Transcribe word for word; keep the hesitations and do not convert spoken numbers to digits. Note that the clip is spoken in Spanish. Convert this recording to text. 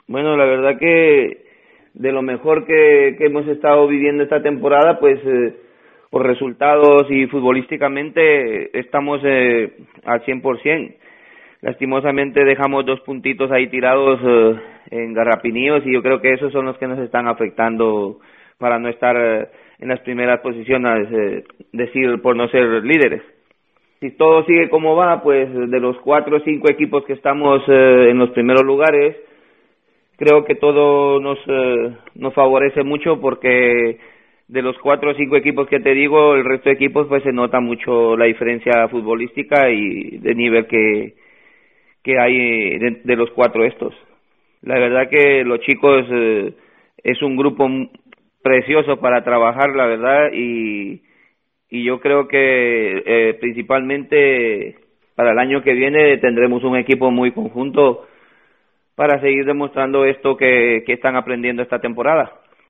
Bueno, la verdad que de lo mejor que, que hemos estado viviendo esta temporada, pues eh, por resultados y futbolísticamente estamos eh, al cien por ciento. Lastimosamente dejamos dos puntitos ahí tirados eh, en Garrapiníos y yo creo que esos son los que nos están afectando para no estar eh, en las primeras posiciones, eh, decir, por no ser líderes. Si todo sigue como va, pues de los cuatro o cinco equipos que estamos eh, en los primeros lugares, creo que todo nos eh, nos favorece mucho porque de los cuatro o cinco equipos que te digo, el resto de equipos pues se nota mucho la diferencia futbolística y de nivel que que hay de, de los cuatro estos. La verdad que los chicos eh, es un grupo precioso para trabajar, la verdad, y y yo creo que eh, principalmente para el año que viene tendremos un equipo muy conjunto para seguir demostrando esto que, que están aprendiendo esta temporada.